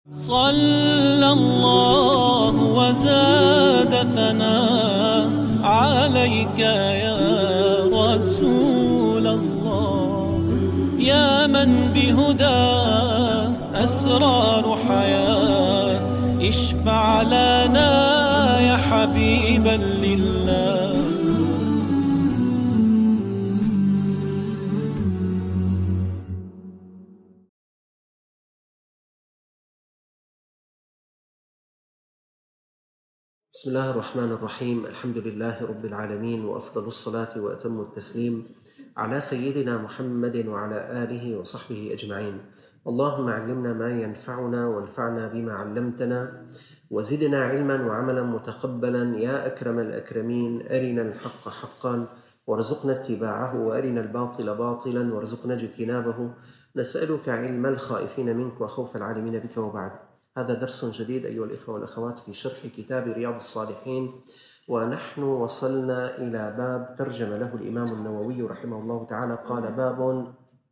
صلى الله وزاد ثناء عليك يا رسول الله، يا من بهداه أسرار حياة، اشفع لنا يا حبيبا لله. بسم الله الرحمن الرحيم. الحمد لله رب العالمين، وأفضل الصلاة وأتم التسليم على سيدنا محمد وعلى آله وصحبه أجمعين. اللهم علمنا ما ينفعنا وانفعنا بما علمتنا، وزدنا علما وعملا متقبلا يا أكرم الأكرمين. أرنا الحق حقا وارزقنا اتباعه، وأرنا الباطل باطلا وارزقنا اجتنابه. نسألك علم الخائفين منك وخوف العالمين بك. وبعد، هذا درس جديد أيها الإخوة والأخوات في شرح كتاب رياض الصالحين، ونحن وصلنا إلى باب ترجم له الإمام النووي رحمه الله تعالى. قال: باب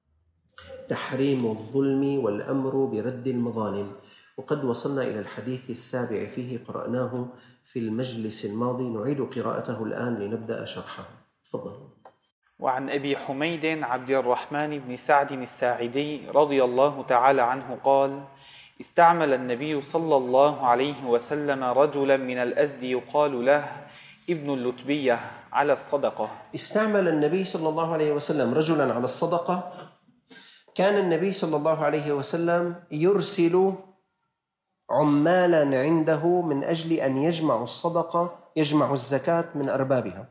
تحريم الظلم والأمر برد المظالم. وقد وصلنا إلى الحديث السابع فيه، قرأناه في المجلس الماضي، نعيد قراءته الآن لنبدأ شرحه. تفضل. وعن أبي حميد عبد الرحمن بن سعد الساعدي رضي الله تعالى عنه قال: استعمل النبي صلى الله عليه وسلم رجلا من الأزد يقال له ابن اللتبية على الصدقة. استعمل النبي صلى الله عليه وسلم رجلا على الصدقة. كان النبي صلى الله عليه وسلم يرسل عمالا عنده من أجل أن يجمعوا الصدقة، يجمعوا الزكاة من أربابها،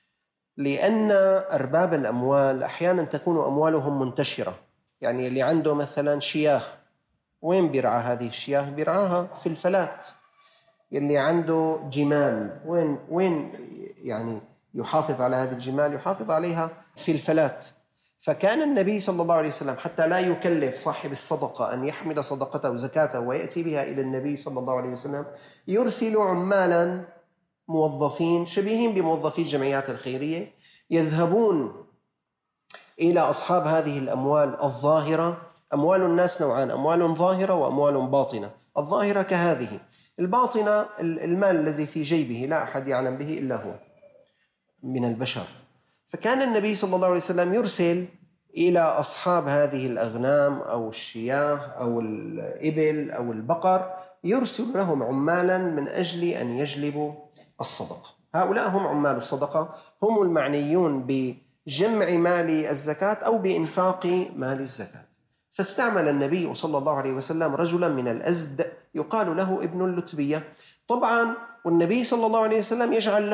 لأن أرباب الأموال أحيانا تكون أموالهم منتشرة. يعني اللي عنده مثلا شياخ، وين بيرعى هذه الشياه؟ بيرعاها في الفلات. اللي عنده جمال، وين يعني يحافظ على هذه الجمال؟ يحافظ عليها في الفلات. فكان النبي صلى الله عليه وسلم حتى لا يكلف صاحب الصدقة أن يحمل صدقته وزكاته ويأتي بها إلى النبي صلى الله عليه وسلم، يرسل عمالا موظفين شبيهين بموظفي الجمعيات الخيرية، يذهبون إلى أصحاب هذه الأموال الظاهرة. أموال الناس نوعان: أموال ظاهرة وأموال باطنة. الظاهرة كهذه، الباطنة المال الذي في جيبه لا أحد يعلم به إلا هو من البشر. فكان النبي صلى الله عليه وسلم يرسل إلى أصحاب هذه الأغنام أو الشياه أو الإبل أو البقر، يرسل لهم عمالا من أجل أن يجلبوا الصدقة. هؤلاء هم عمال الصدقة، هم المعنيون بجمع مال الزكاة أو بإنفاق مال الزكاة. فاستعمل النبي صلى الله عليه وسلم رجلا من الأزد يقال له ابن اللتبية. طبعا والنبي صلى الله عليه وسلم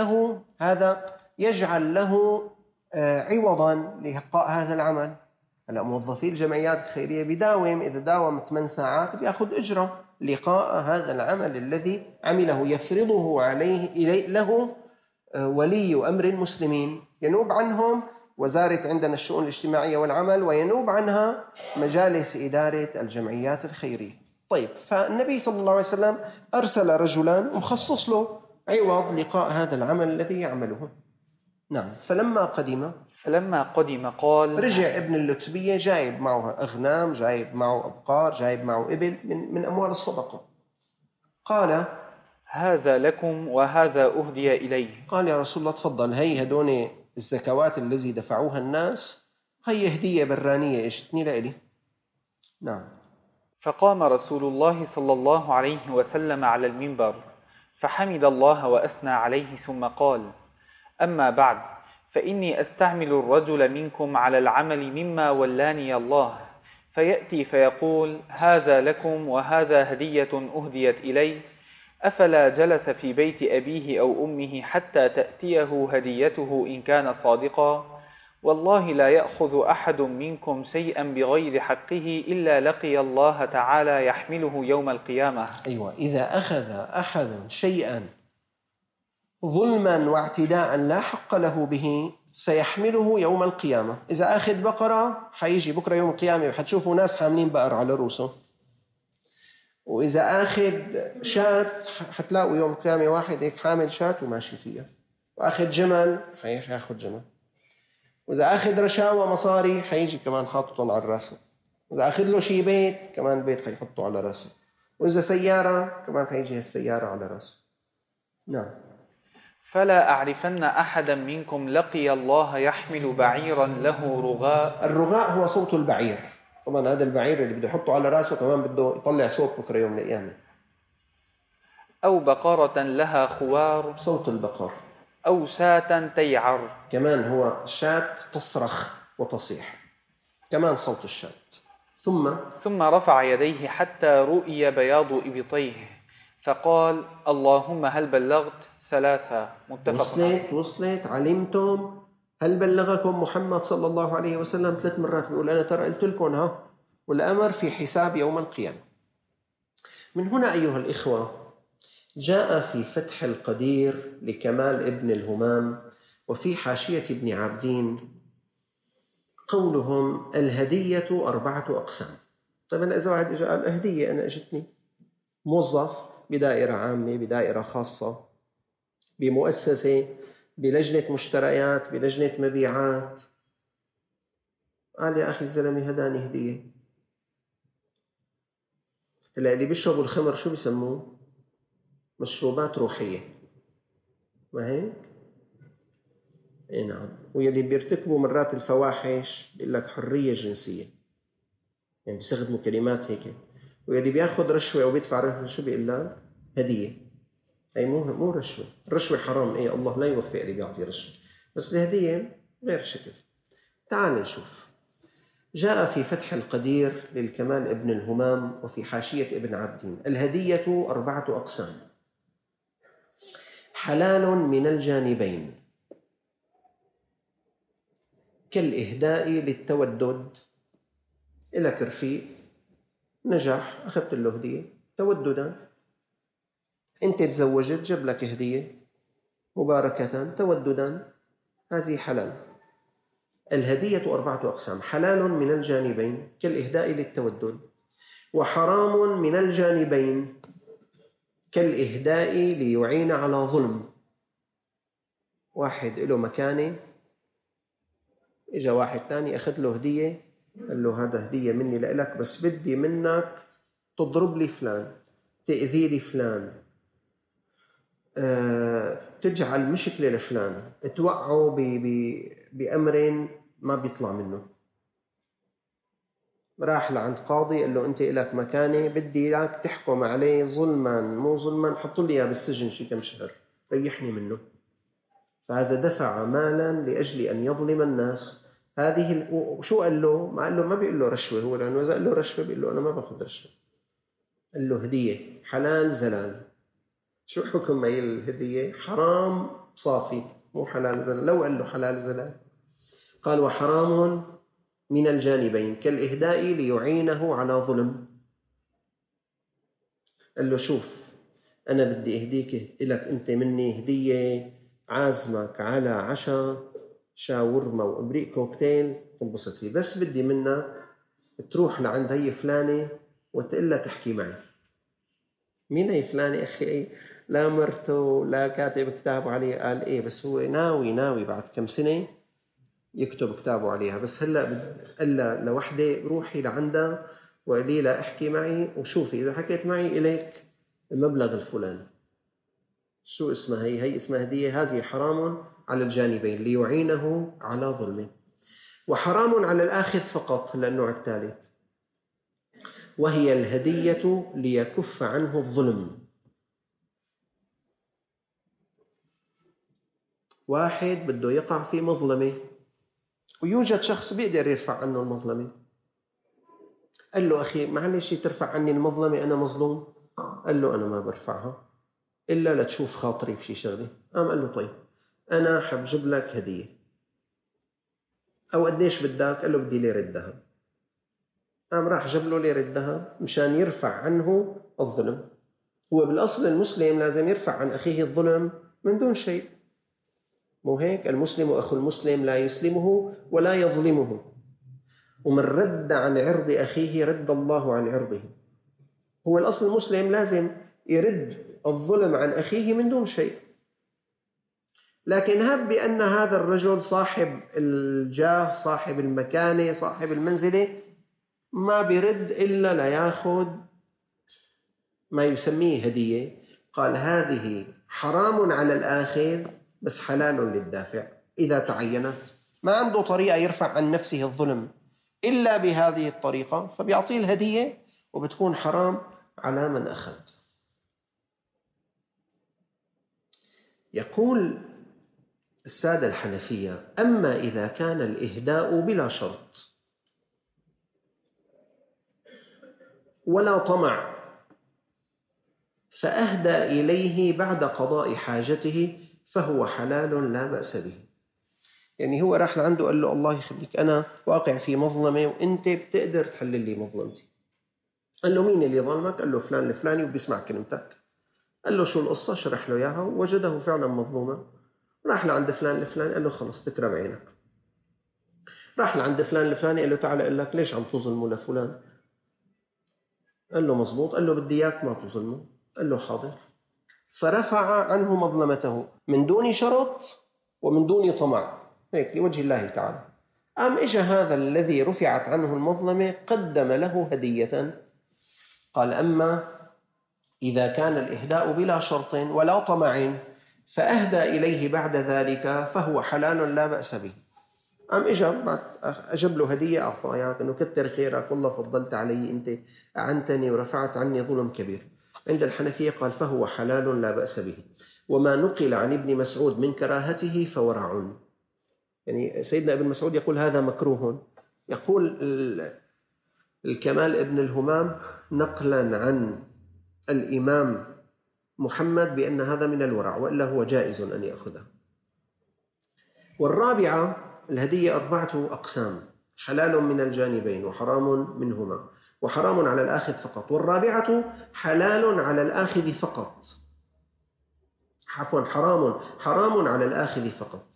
يجعل له عوضا لإحقاء هذا العمل. موظفي الجمعيات الخيرية بداوم، إذا داوم 8 ساعات بيأخذ أجرة لقاء هذا العمل الذي عمله، يفرضه عليه له ولي أمر المسلمين، ينوب عنهم وزارة عندنا الشؤون الاجتماعية والعمل، وينوب عنها مجالس إدارة الجمعيات الخيرية. طيب، فالنبي صلى الله عليه وسلم أرسل رجلا مخصص له عوض لقاء هذا العمل الذي يعمله. نعم. فلما قدم قال: رجع ابن اللتبية جايب معه أغنام، جايب معه أبقار، جايب معه إبل من أموال الصدقة. قال: هذا لكم وهذا أهدي إلي. قال: يا رسول الله تفضل، هي هدون الزكوات الذي دفعوها الناس، هي هدية برانية اجتني لإلي. نعم. فقام رسول الله صلى الله عليه وسلم على المنبر فحمد الله وأثنى عليه، ثم قال: أما بعد، فإني أستعمل الرجل منكم على العمل مما ولاني الله، فيأتي فيقول: هذا لكم وهذا هدية أهديت إلي. أفلا جلس في بيت أبيه أو أمه حتى تأتيه هديته إن كان صادقا؟ والله لا يأخذ أحد منكم شيئا بغير حقه إلا لقي الله تعالى يحمله يوم القيامة. أيوة، إذا أخذ أحد شيئا ظلما واعتداء لا حق له به سيحمله يوم القيامة. إذا أخذ بقرة حيجي بكرة يوم القيامة وحتشوفوا ناس حاملين بقر على رؤوسه، وإذا أخذ شاة حتلاقوا يوم القيامة واحد هيك حامل شاة وماشي فيها، وأخذ جمل حياخذ جمل، وإذا أخذ رشاوى مصاري حيجي كمان حاططهم على راسه، وإذا أخذ له شي بيت كمان البيت حيحطه على راسه. وإذا سيارة كمان حيجي السيارة على رأسه. نعم. فلا أعرفن أحدا منكم لقي الله يحمل بعيرا له رغاء. الرغاء هو صوت البعير، طبعا هذا البعير اللي بده يحطه على رأسه كمان بده يطلع صوت بكرة يوم من الأيام. أو بقرة لها خوار. صوت البقر. أو شاة تيعر. كمان هو شاة تصرخ وتصيح، كمان صوت الشاة. ثم رفع يديه حتى رؤي بياض إبطيه فقال اللهم هل بلغت؟ 3. متفق. وصلت علمتم؟ هل بلغكم محمد صلى الله عليه وسلم؟ 3 مرات بيقول أنا ترى قلت لكم والأمر في حساب يوم القيامة. من هنا أيها الإخوة جاء في فتح القدير لكمال ابن الهمام وفي حاشية ابن عابدين قولهم الهدية 4 أقسام. طبعا إذا واحد إجا قال هدية، أنا إجتني موظف بدائرة عامة، بدائرة خاصة، بمؤسسة، بلجنة مشتريات، بلجنة مبيعات، قال يا أخي الزلمة هداني هدية. هلا اللي بيشربوا الخمر شو بيسموه؟ مشروبات روحية، ما هيك؟ اي نعم. واللي بيرتكبوا مرات الفواحش بيقول لك حرية جنسية، يعني بيستخدموا كلمات هيك. واللي بياخذ رشوة أو بيدفع رشوة شو بيقول لك؟ هدية. أي مو رشوة، الرشوة حرام، إيه الله لا يوفق اللي بيعطي رشوة، بس الهدية غير شكل. تعال نشوف. جاء في فتح القدير للكمال ابن الهمام وفي حاشية ابن عابدين الهدية 4 أقسام: حلال من الجانبين كالإهداء للتودد. إلك رفيق نجح أخذت له هدية توددا، أنت تزوجت جاب لك هدية مباركة توددا، هذه حلال. الهدية 4 أقسام: حلال من الجانبين كالإهداء للتودد، وحرام من الجانبين كالإهداء ليعين على ظلم. واحد له مكانة، إجا واحد تاني أخذ له هدية، قال له هذا هدية مني لك بس بدي منك تضرب لي فلان، تأذي لي فلان، تجعل مشكلة لفلان، توقعه بأمر ما بيطلع منه. راح لعند قاضي قال له أنت لك مكانة بدي لك تحكم عليه ظلما مو ظلما، حطوا لي إياه بالسجن شي كم شهر ريحني منه. فهذا دفع مالا لأجل أن يظلم الناس. هذه شو قال له؟ ما قال له، ما بيقول له رشوة هو، لأنه إذا قال له رشوة بيقول له أنا ما باخذ رشوة. قال له هدية حلال زلال. شو حكم هي الهدية؟ حرام صافي مو حلال زلال. لو قال له حلال زلال قال وحرام من الجانبين كالإهداء ليعينه على ظلم. قال له شوف أنا بدي أهديك لك أنت مني هدية، عازمك على عشاء شاورما وإبريق كوكتيل تنبسط فيه، بس بدي منك تروح لعند هي فلانة وتقلها تحكي معي. مين هي فلانة أخي؟ لا مرته لا كاتب كتابه عليه. قال إيه بس هو ناوي بعد كم سنة يكتب كتابه عليها، بس هلأ قال لوحدة روحي لعندها وقالي لا احكي معي وشوفي إذا حكيت معي إليك المبلغ الفلاني. شو اسمها هي اسمها هدية. هذه حرام على الجانبين ليعينه على ظلمه، وحرام على الآخذ فقط للنوع الثالث، وهي الهدية ليكف عنه الظلم. واحد بده يقع في مظلمة ويوجد شخص بيقدر يرفع عنه المظلمة، قال له أخي معلش ترفع عني المظلمة أنا مظلوم. قال له أنا ما برفعها إلا لتشوف خاطري بشي شغلة. قال له طيب أنا حب جيب لك هدية، أو قديش بدك؟ قال له بدي ليرة ذهب. راح جاب له ليرة ذهب مشان يرفع عنه الظلم. هو بالأصل المسلم لازم يرفع عن أخيه الظلم من دون شيء، مو هيك؟ المسلم أخو المسلم لا يسلمه ولا يظلمه، ومن رد عن عرض أخيه رد الله عن عرضه. هو الأصل المسلم لازم يرد الظلم عن أخيه من دون شيء، لكن هب بأن هذا الرجل صاحب الجاه صاحب المكانة صاحب المنزلة ما بيرد إلا لياخد ما يسميه هدية، قال هذه حرام على الآخذ بس حلال للدافع إذا تعينت. ما عنده طريقة يرفع عن نفسه الظلم إلا بهذه الطريقة، فبيعطيه الهدية وبتكون حرام على من أخذ. يقول السادة الحنفية: أما إذا كان الإهداء بلا شرط ولا طمع فأهدى إليه بعد قضاء حاجته فهو حلال لا بأس به. يعني هو راح لعنده قال له: الله يخليك، أنا واقع في مظلمة وأنت بتقدر تحلل لي مظلمتي. قال له: مين اللي ظلمك؟ قال له: فلان الفلاني وبيسمع كلمتك. قال له: شو القصة؟ شرح له إياها ووجده فعلا مظلوما. راح لعند فلان الفلاني قال له: خلص تكرم عينك. راح لعند فلان الفلاني قال له: تعال أقول لك ليش عم تظلموا لفلان؟ قال له: مزبوط. قال له: بدي إياك ما تظلمه. قال له: حاضر. فرفع عنه مظلمته من دون شرط ومن دون طمع، هيك لوجه الله تعالى. إجا هذا الذي رفعت عنه المظلمة قدم له هدية. قال: أما إذا كان الإهداء بلا شرط ولا طمع فأهدى إليه بعد ذلك فهو حلال لا بأس به. إجا أجب له هدية، أعطاياك إنه كتر خيرك والله فضلت علي، أنت أعنتني ورفعت عني ظلم كبير. عند الحنفية قال: فهو حلال لا بأس به. وما نقل عن ابن مسعود من كراهته فورع. يعني سيدنا ابن مسعود يقول هذا مكروه. يقول الكمال ابن الهمام نقلا عن الإمام محمد بأن هذا من الورع، وإلا هو جائز أن يأخذه. والرابعة الهدية 4 أقسام: حلال من الجانبين وحرام منهما وحرام على الآخذ فقط. والرابعة حلال على الآخذ فقط، حرام على الآخذ فقط،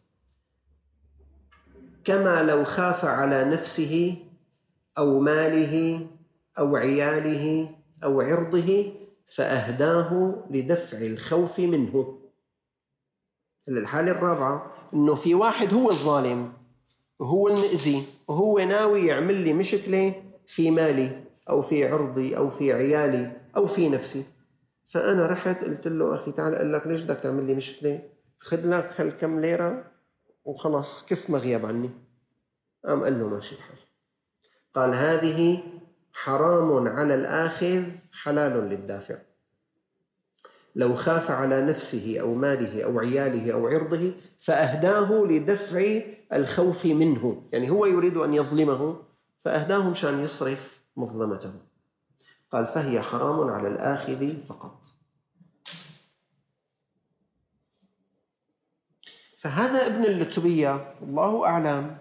كما لو خاف على نفسه أو ماله أو عياله أو عرضه فأهداه لدفع الخوف منه. الحالة الرابعة إنه في واحد هو الظالم وهو المؤذي وهو ناوي يعمل لي مشكلة في مالي أو في عرضي أو في عيالي أو في نفسي، فأنا رحت قلت له: أخي تعال، قال لك ليش بدك تعمل لي مشكلة؟ خذ لك هالكم ليرة وخلاص كيف ما غياب عني. قال له: ماشي الحال. قال: هذه حرام على الآخذ حلال للدافع، لو خاف على نفسه أو ماله أو عياله أو عرضه فأهداه لدفع الخوف منه. يعني هو يريد أن يظلمه فأهداه مشان يصرف مظلمته. قال: فهي حرام على الآخذ فقط. فهذا ابن اللتبية الله أعلم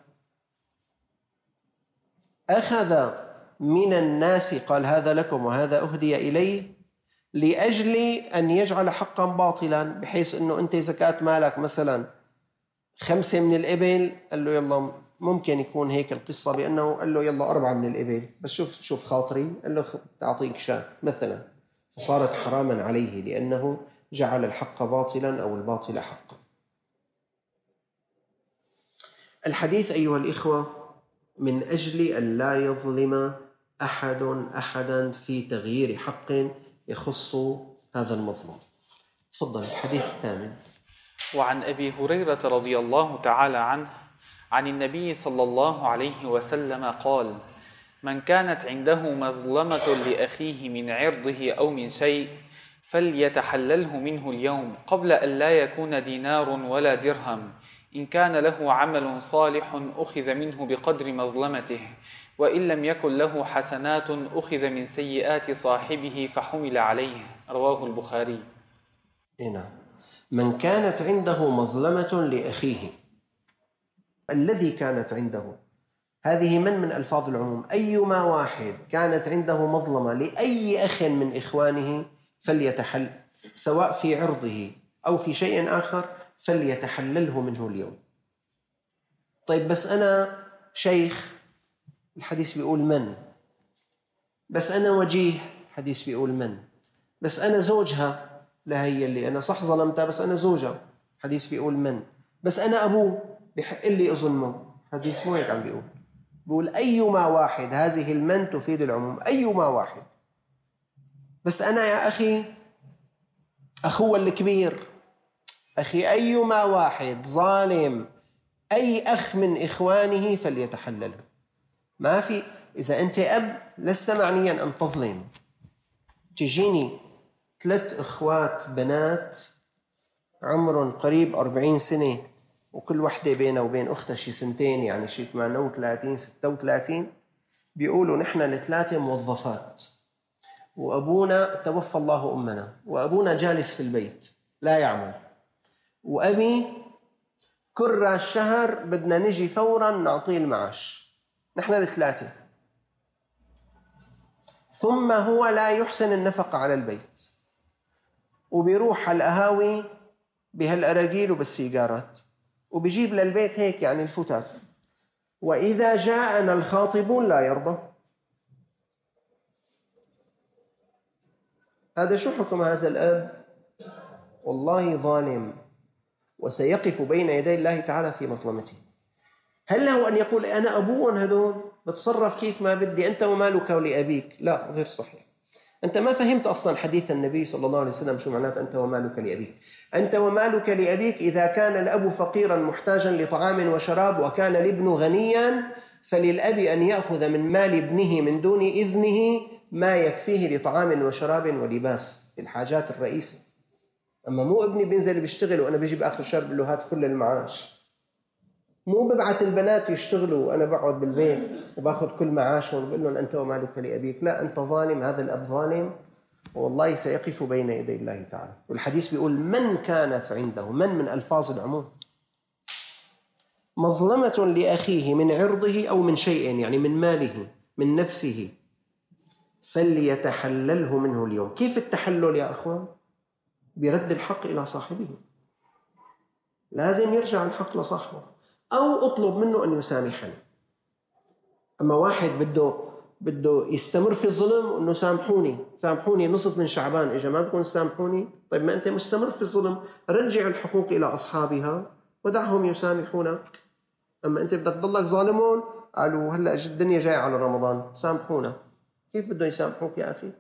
أخذ من الناس، قال: هذا لكم وهذا أهدي إليه، لأجل أن يجعل حقا باطلا، بحيث أنه أنت زكاة مالك مثلا 5 من الإبل، قال له يلا ممكن يكون هيك القصة بأنه قال له يلا 4 من الإبل، بس شوف خاطري، قال له تعطيك شاة مثلا، فصارت حراما عليه لأنه جعل الحق باطلا أو الباطل حقا. الحديث أيها الإخوة من أجل أن لا يظلم أحدا في تغيير حق يخص هذا المظلوم. تفضل الحديث الثامن. وعن أبي هريرة رضي الله تعالى عنه عن النبي صلى الله عليه وسلم قال: من كانت عنده مظلمة لأخيه من عرضه أو من شيء فليتحلله منه اليوم قبل أن لا يكون دينار ولا درهم، إن كان له عمل صالح أخذ منه بقدر مظلمته، وإن لم يكن له حسنات أخذ من سيئات صاحبه فحمل عليه. رواه البخاري. نعم. من كانت عنده مظلمة لأخيه، الذي كانت عنده هذه من ألفاظ العموم، أيما واحد كانت عنده مظلمة لأي أخ من إخوانه فليتحل، سواء في عرضه أو في شيء آخر، فليتحلله منه اليوم. طيب بس أنا شيخ، الحديث بيقول من. بس أنا وجيه، الحديث بيقول من. بس أنا زوجها، لا هي اللي أنا صح ظلمتها بس أنا زوجها، حديث بيقول من. بس أنا أبوه بحق لي أظلمه، حديث مو هيك عم بيقول أيما واحد. هذه المن تفيد العموم، أيما واحد. بس أنا يا أخي أخوه الكبير. أخي أيما واحد ظالم أي أخ من إخوانه فليتحلله. ما في، إذا أنت أب لست معنيا أن تظلم. تجيني 3 إخوات بنات عمرهم قريب 40 سنة، وكل وحدة بينها وبين أختها شي 2 يعني شي 38 36، بيقولوا نحن ال3 موظفات، وأبونا توفى الله أمنا، وأبونا جالس في البيت لا يعمل، وأبي كل الشهر بدنا نجي فورا نعطيه المعاش، نحن ال3. ثم هو لا يحسن النفقة على البيت، وبيروح على القهاوي بهالأراجيل وبالسيجارات، وبيجيب للبيت هيك يعني الفتات. وإذا جاءنا الخاطبون لا يرضى. هذا شو حكم هذا الأب؟ والله ظالم، وسيقف بين يدي الله تعالى في مظلمته. هل له أن يقول أنا أبوهم هدول بتصرف كيف ما بدي، أنت ومالك ولأبيك؟ لا، غير صحيح. أنت ما فهمت أصلا حديث النبي صلى الله عليه وسلم شو معنات أنت ومالك لأبيك. أنت ومالك لأبيك إذا كان الأب فقيرا محتاجا لطعام وشراب وكان الابن غنيا، فللأب أن يأخذ من مال ابنه من دون إذنه ما يكفيه لطعام وشراب ولباس، الحاجات الرئيسة. أما مو ابني بينزل بيشتغل وأنا بيجي بآخر الشهر بقول له هات كل المعاش. مو ببعث البنات يشتغلوا وأنا بقعد بالبيت وباخذ كل معاشهم وبقول لهم أنت ومالك لأبيك. لا، أنت ظالم، هذا الأب ظالم، والله سيقف بين يدي الله تعالى. والحديث بيقول من كانت عنده، من ألفاظ العموم، مظلمة لأخيه من عرضه أو من شيء، يعني من ماله من نفسه، فليتحلله منه اليوم. كيف التحلل يا أخوان؟ برد الحق إلى صاحبه. لازم يرجع الحق لصاحبه، أو أطلب منه أن يسامحني. أما واحد بده يستمر في الظلم، أنه سامحوني نصف من شعبان إجا ما بكون سامحوني. طيب ما أنت مستمر في الظلم، رجع الحقوق إلى أصحابها ودعهم يسامحونك. أما أنت بدك تضلك ظالمون، قالوا هلأ الدنيا جاي على رمضان سامحونا. كيف بده يسامحوك يا أخي؟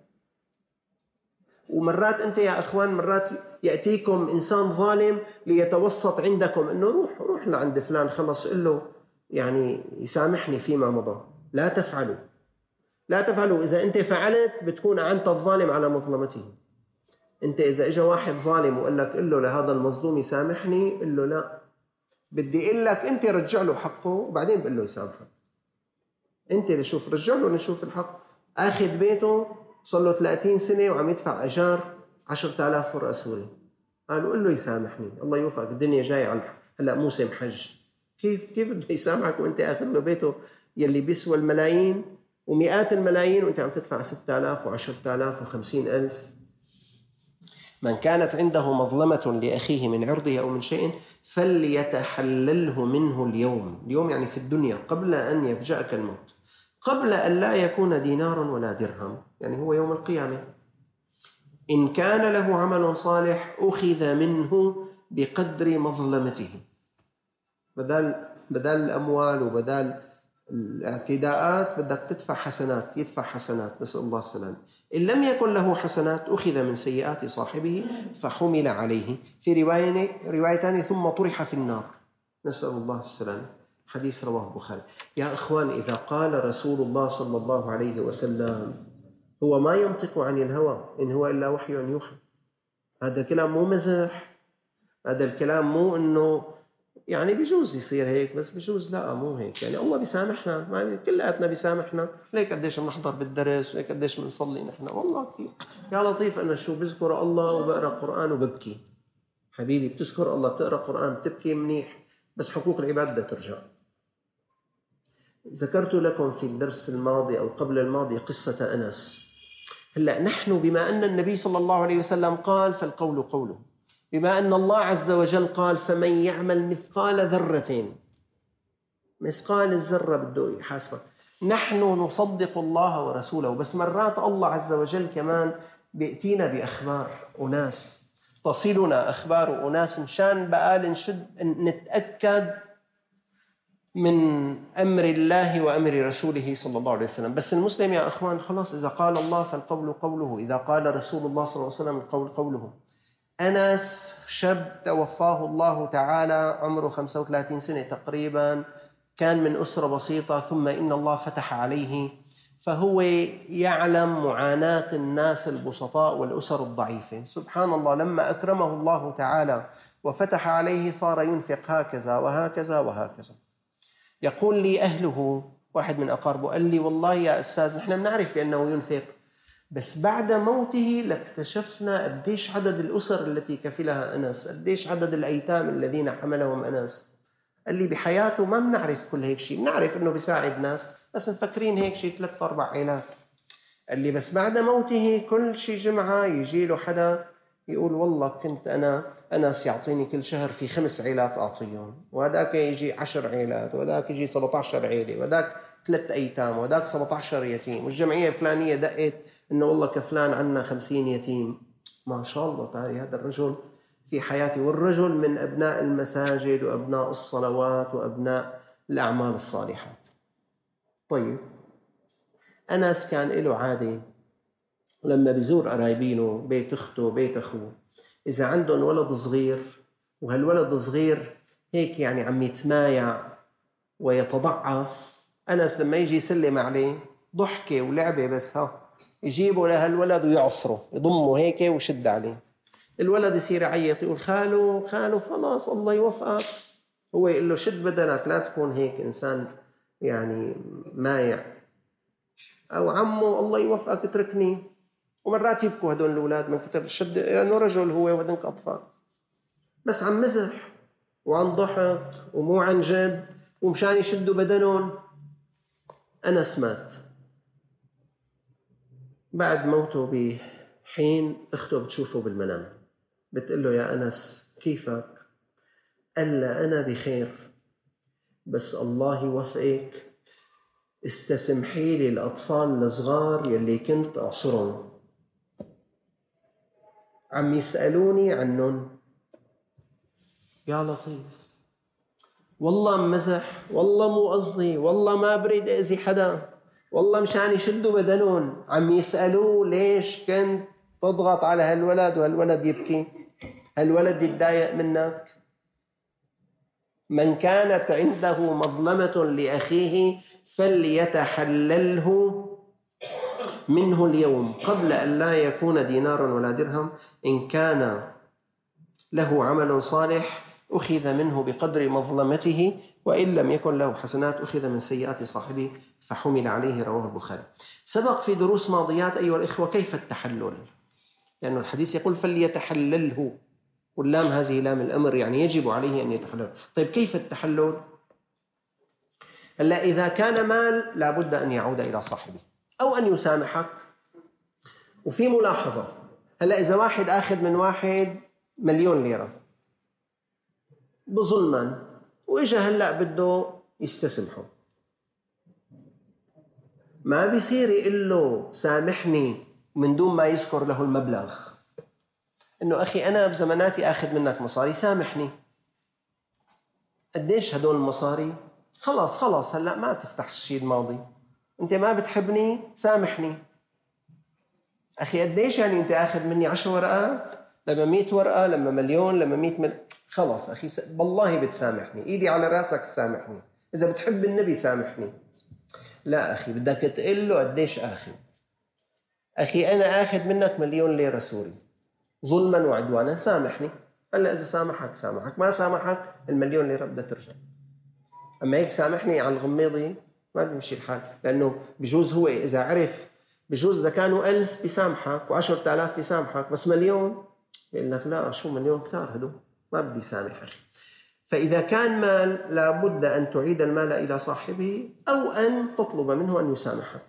ومرات أنت يا أخوان، مرات يأتيكم إنسان ظالم ليتوسط عندكم، أنه روح لعند فلان خلص قل له يعني يسامحني فيما مضى. لا تفعلوا. إذا أنت فعلت بتكون أنت الظالم على مظلمته. أنت إذا إجا واحد ظالم وقال لك قل له لهذا المظلوم يسامحني، قل له لا، بدي أقول لك أنت رجع له حقه وبعدين بقول له يسامحك. أنت نشوف رجع له، نشوف الحق. أخذ بيته صار له 30 سنة وعم يدفع أجار 10,000 فرقة سوري، قالوا قل له يسامحني الله يوفقك، الدنيا جاي على هلا موسم حج. كيف بده يسامحك وانت اخذ له بيته يلي بيسوى الملايين ومئات الملايين وانت عم تدفع 6,000 و10,000 و50,000؟ من كانت عنده مظلمة لأخيه من عرضه أو من شيء فليتحلله منه اليوم يعني في الدنيا، قبل أن يفجأك الموت، قبل أن لا يكون دينار ولا درهم، يعني هو يوم القيامة. إن كان له عمل صالح أخذ منه بقدر مظلمته. بدل الأموال وبدل الاعتداءات بدك يدفع حسنات، نسأل الله السلام. إن لم يكن له حسنات أخذ من سيئات صاحبه فحمل عليه. في روايتان ثم طرح في النار، نسأل الله السلام. حديث رواه البخاري. يا أخوان، إذا قال رسول الله صلى الله عليه وسلم هو ما ينطق عن الهوى إن هو إلا وحي يوحى، هذا الكلام مو مزح، هذا الكلام مو إنه يعني بيجوز يصير هيك بس بيجوز لا مو هيك. يعني الله بيسامحنا، ما كلياتنا بيسامحنا. ليك قديش بنحضر بالدرس وليك قديش بنصلي نحن، والله كثير يا لطيف. أنا شو بذكر الله وبقرأ قرآن وببكي. حبيبي بتذكر الله بتقرأ قرآن بتبكي منيح، بس حقوق العباد بدها ترجع. ذكرت لكم في الدرس الماضي أو قبل الماضي قصة أنس. هلأ نحن بما أن النبي صلى الله عليه وسلم قال فالقول قوله، بما أن الله عز وجل قال فمن يعمل مثقال ذرة، مثقال الذرة بده يحاسبك. نحن نصدق الله ورسوله، بس مرات الله عز وجل كمان بيأتينا بأخبار أناس، تصلنا أخبار أناس مشان بقال نتأكد من أمر الله وأمر رسوله صلى الله عليه وسلم. بس المسلم يا أخوان خلاص، إذا قال الله فالقول قوله، إذا قال رسول الله صلى الله عليه وسلم القول قوله. أنس شاب توفاه الله تعالى عمره 35 سنة تقريبا، كان من أسرة بسيطة، ثم إن الله فتح عليه، فهو يعلم معاناة الناس البسطاء والأسر الضعيفة. سبحان الله، لما أكرمه الله تعالى وفتح عليه صار ينفق هكذا وهكذا وهكذا. يقول لي أهله، واحد من أقاربه قال لي والله يا أستاذ نحن بنعرف بأنه ينفق، بس بعد موته لاكتشفنا قديش عدد الأسر التي كفلها أنس، قديش عدد الأيتام الذين حملهم أنس. قال لي بحياته ما بنعرف كل هيك شيء، بنعرف أنه بيساعد ناس بس مفكرين هيك شيء 3-4 عائلات. قال لي بس بعد موته كل شيء جمعة يجي له حدا يقول والله كنت أنس يعطيني كل شهر في 5 عائلات أعطيهم، وهذاك يجي 10 عائلات، وهذاك يجي 17 عائلة، وهذاك 3 أيتام، وهذاك 17 يتيم، والجمعية الفلانية دقت إنه والله كفلان عنا 50 يتيم. ما شاء الله تعالى هذا الرجل في حياتي، والرجل من أبناء المساجد وأبناء الصلوات وأبناء الأعمال الصالحات. طيب أنس كان له عادة لما بيزور قرايبينه، بيت أخته بيت أخوه، إذا عندهم ولد صغير وهالولد صغير هيك يعني عم يتمايع ويتضعف، أنس لما يجي يسلم عليه ضحكة ولعبة بس يجيبه لهالولد ويعصره، يضمه هيك ويشد عليه. الولد يصير يعيط يقول خالو خالو خلاص الله يوفقك، هو يقول له شد بدنك لا تكون هيك إنسان يعني مايع، أو عمو الله يوفقك اتركني. ومرات يبكوا هدول الأولاد من كتر الشد، لأنه رجل هو وهدنك أطفال، بس عن مزح وعن ضحك ومو عن جد ومشان يشدوا بدنهم. أنس مات. بعد موته بحين أخته بتشوفه بالمنام، بتقول له يا أنس كيفك؟ قال له أنا بخير، بس الله يوفقك استسمحي لي الأطفال الصغار يلي كنت أعصرهم عم يسألوني عنهم. يا لطيف، والله مزح، والله مو قصدي، والله ما بريد أذي حدا، والله مشان يشدوا بدنهم عم يسألوه ليش كنت تضغط على هالولد وهالولد يبكي، هالولد يتضايق منك. من كانت عنده مظلمة لأخيه فليتحلله منه اليوم قبل أن لا يكون دينار ولا درهم، إن كان له عمل صالح أخذ منه بقدر مظلمته، وإن لم يكن له حسنات أخذ من سيئات صاحبه فحمل عليه. رواه البخاري. سبق في دروس ماضيات أيها الإخوة كيف التحلل، لأن الحديث يقول فليتحلله، واللام هذه لام الأمر يعني يجب عليه أن يتحلل. طيب كيف التحلل؟ هلا إذا كان مال لابد أن يعود إلى صاحبه أو أن يسامحك. وفي ملاحظة، هلا إذا واحد آخذ من واحد 1,000,000 ليرة بظلما وإجا هلا بده يستسمحه، ما بيصير يقول له سامحني من دون ما يذكر له المبلغ، إنه أخي أنا بزماناتي آخذ منك مصاري سامحني. قديش هدول المصاري؟ خلاص هلأ ما تفتح الشيء الماضي، أنت ما بتحبني سامحني. أخي قديش يعني أنت آخذ مني 10 ورقات، لما 100 ورقة، لما 1,000,000، لما 100 خلاص أخي بالله بتسامحني، إيدي على راسك سامحني، إذا بتحب النبي سامحني. لا أخي بدك تقول له قديش آخذ. أخي أنا آخذ منك 1,000,000 ليرة سوري ظلما وعدوانا سامحني. هلا إذا سامحك، ما سامحك 1,000,000 ليرة بدها ترجع. أما هيك سامحني على الغميضي ما بيمشي الحال، لأنه بجوز هو إذا عرف بجوز إذا كانوا 1000 بيسامحك و10,000 بيسامحك، بس 1,000,000 بيقول لك لا شو 1,000,000 كتار هدول ما بدي سامح أخي. فإذا كان مال لابد أن تعيد المال إلى صاحبه أو أن تطلب منه أن يسامحك.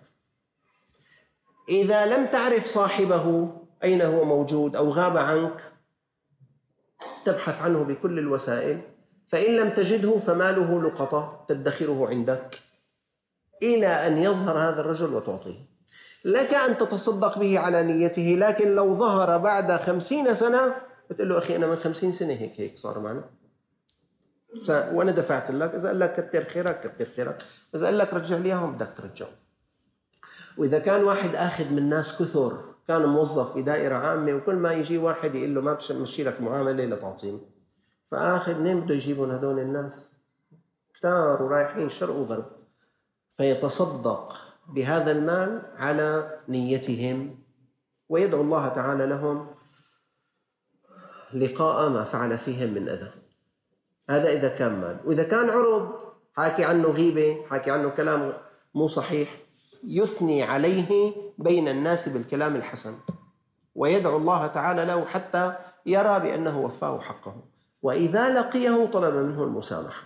إذا لم تعرف صاحبه أين هو موجود أو غاب عنك تبحث عنه بكل الوسائل، فإن لم تجده فماله لقطة تدخره عندك إلى أن يظهر هذا الرجل وتعطيه. لك أن تتصدق به على نيته، لكن لو ظهر بعد 50 سنة بتقول له أخي أنا من 50 سنة هيك صار معنا، وأنا دفعت لك، إذا قال لك كتر خيرك كتر خيرك، إذا قال لك رجع لي إياهم بدك ترجعه. وإذا كان واحد أخذ من ناس كثر، كان موظف في دائرة عامة وكل ما يجي واحد يقول له ما بمشي لك معاملة لتعطيني، فآخر منين بده يجيبون هدول الناس؟ كتار ورايحين شرق وغرب، فيتصدق بهذا المال على نيتهم ويدعو الله تعالى لهم لقاء ما فعل فيهم من أذى. هذا إذا كان مال. وإذا كان عرض، حاكي عنه غيبة، حاكي عنه كلام مو صحيح، يثني عليه بين الناس بالكلام الحسن ويدعو الله تعالى له حتى يرى بأنه وفاه حقه، وإذا لقيه طلب منه المسامحة.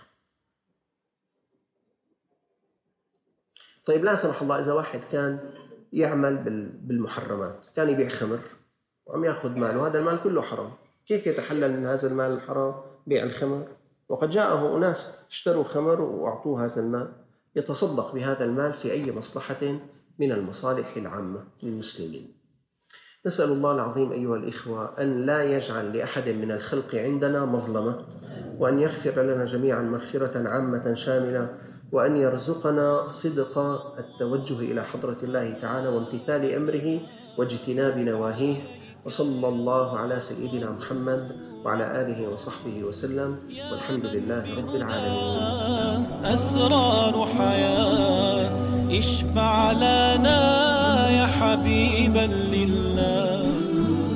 طيب لا سمح الله، إذا واحد كان يعمل بالمحرمات، كان يبيع خمر وعم يأخذ ماله، هذا المال كله حرام، كيف يتحلل من هذا المال الحرام بيع الخمر؟ وقد جاءه أناس اشتروا خمر وأعطوه هذا المال، يتصدق بهذا المال في أي مصلحة من المصالح العامة للمسلمين. نسأل الله العظيم أيها الإخوة أن لا يجعل لأحد من الخلق عندنا مظلمة، وأن يغفر لنا جميعا مغفرة عامة شاملة، وأن يرزقنا صدق التوجه إلى حضرة الله تعالى وامتثال أمره واجتناب نواهيه. وصلى الله على سيدنا محمد وعلى آله وصحبه وسلم، والحمد لله رب العالمين. أسرار حياة اشفع لنا يا حبيبا لله.